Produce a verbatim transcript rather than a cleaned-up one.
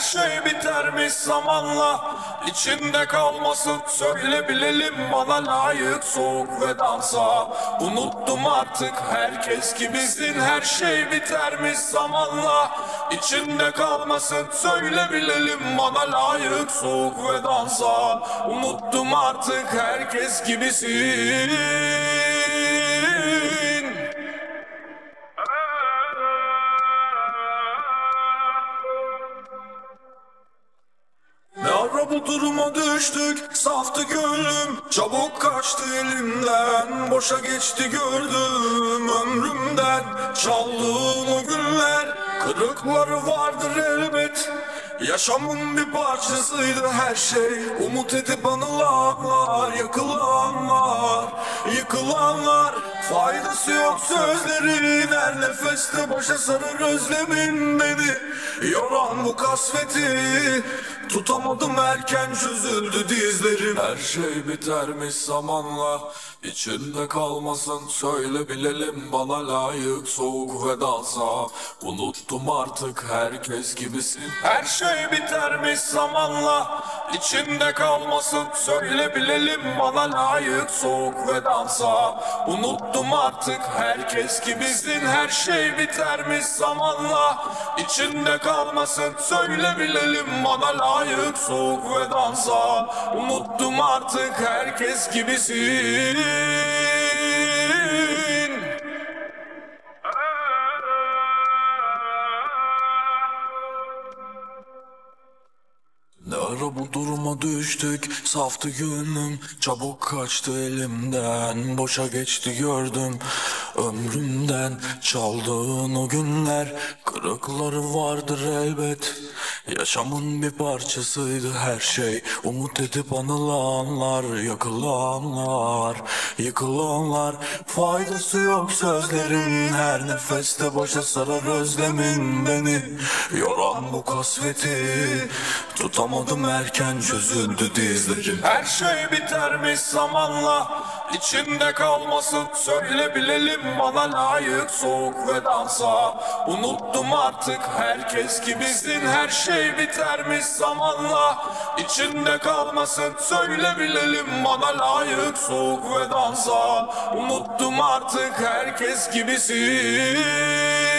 şey bitermiş zamanla, içinde kalmasın söyle bilelim, bana layık soğuk vedansa. Unuttum artık herkes gibisin, her şey bitermiş zamanla, içinde kalmasın söyle bilelim, bana layık soğuk vedansa. Unuttum artık herkes gibisin. Ne ara bu duruma düştük, saftı gönlüm, çabuk kaçtı elimden. Boşa geçti gördüm ömrümden, çaldığın o günler. Kırıkları vardır elbet, yaşamın bir parçasıydı her şey. Umut edip anılanlar, yakılanlar, yıkılanlar. Faydası yok sözlerin, her nefeste başa sarır özlemin beni. Yoran bu kasveti, tutamadım erken çözüldü dizlerim. Her şey bitermiş zamanla, içinde kalmasın söyle bilelim, bana layık soğuk vedansa. Unuttum artık herkes gibisin. Her şey bitermiş zamanla, içinde kalmasın söyle bilelim, bana layık soğuk vedansa. Unuttum artık herkes gibisin. Her şey bitermiş zamanla, içinde kalmasın söyle bilelim, bana layık soğuk vedansa. Unuttum artık herkes gibisin. Ne ara bu duruma düştük, saftı gönlüm, çabuk kaçtı elimden. Boşa geçti gördüm ömrümden, çaldığın o günler. Kırıkları vardır elbet, yaşamın bir parçasıydı her şey. Umut edip anılanlar, yakılanlar, yıkılanlar. Faydası yok sözlerin, her nefeste boşa sarar özlemin beni. Yoran bu kasveti, tutamadım erken çözüldü dizlerim. Her şey bitermiş zamanla, içinde kalmasın söyle bilelim, bana layık soğuk vedansa. Unuttum artık herkes gibisin. Her şey bitermiş zamanla, içinde kalmasın söyle bilelim, bana layık soğuk vedansa. Unuttum artık herkes gibisin.